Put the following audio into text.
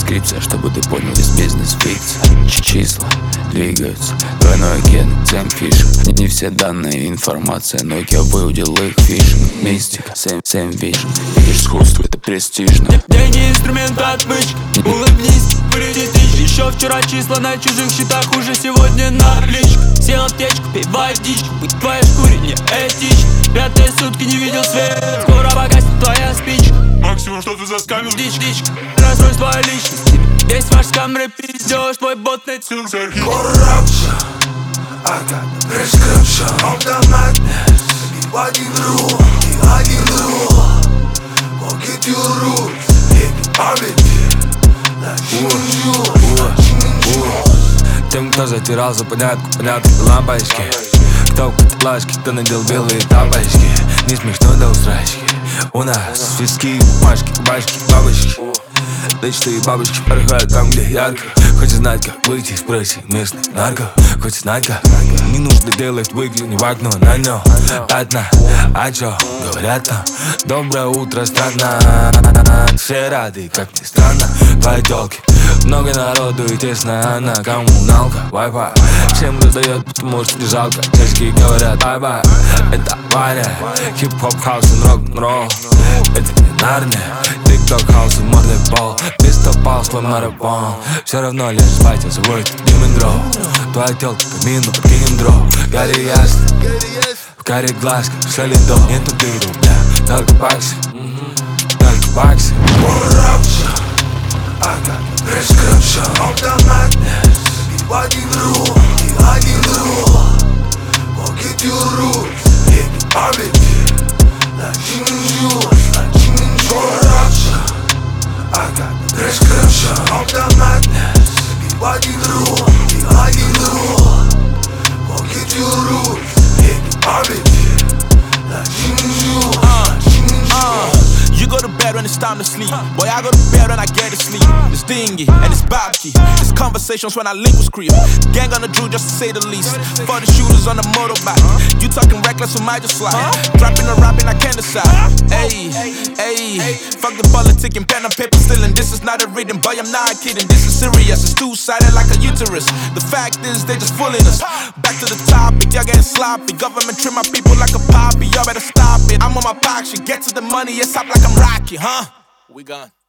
транскрипция, чтобы ты понял, здесь бизнес-фикция. Числа двигаются, двойной агент, 7 фишек. Не все данные, информация, но я выудил их фишинг. Мистика, 7 вижен. Видишь, искусство, это престижно. Деньги, инструмент, отмычка. Улыбнись, вылетит тысяч. Еще вчера числа на чужих счетах, уже сегодня наличка. Сел аптечку, пей водичку. Быть в твоей шкуре не этично. 5-е сутки не видел свет. Скоро погаснет твоя спичка. Максимум, что ты заскамил? Дичка, расстройство личности. Весь ваш скам рэп пиздёж, твой ботнет. Corruption, I got the prescription of the madness. И один руль, forget your rules. И памяти, Тем, кто затирал за понятку лампочки. Кто в каталажке, кто надел белые тапочки. Не смешно до усрачки. У нас виски, бумажки, башки, бабочки. Личные бабочки порхают там, где ярко. Хочешь знать, как выйти, спроси местных нарко. Хочешь знать, как не нужно делать, выгляни в окно на нем. Одна, а чё говорят там? Доброе утро, страна. Все рады, как ни странно. Твои тёлки, много народу и тесно, она коммуналка, Wi-Fi. Всем раздает, потому что не жалко. Чешки говорят бай-бай. Это Ваня, хип-хоп, хаус и рок-н-ролл. Это не Нарния, тик-ток, хаус и мордый пол. Ты стопал свой марафон. Все равно лишь спать, я свой димендроу. Твоя тёлка камину, подкинем дров. Гори ясно, в карих глазках солидо. Нету дыру, бля, только баксы. Только баксы. Corruption, I got the prescription of the madness. И один руль, forget your rules. И памяти, Corruption, I got the prescription of the madness. И один руль, forget your rules. И памяти, You go to bed when it's time to sleep. Boy, I go to bed when I get to sleep. It's dingy and it's babky. It's conversations when I link with creep. Gang on the drew just to say the least. For the shooters on the motorbike. You talking reckless, we might just slide. Trapping or rapping, I can't decide. Ayy, ayy. Fuck the politic and pen and paper stealing. This is not a reading, boy, I'm not kidding. This is serious, it's two-sided like a uterus. The fact is, they just fooling us. Back to the topic, y'all getting sloppy. Government treat my people like a poppy. Y'all better stop it. I'm on my pocket, get to the money, it's up like I'm Rocky, huh? We gone.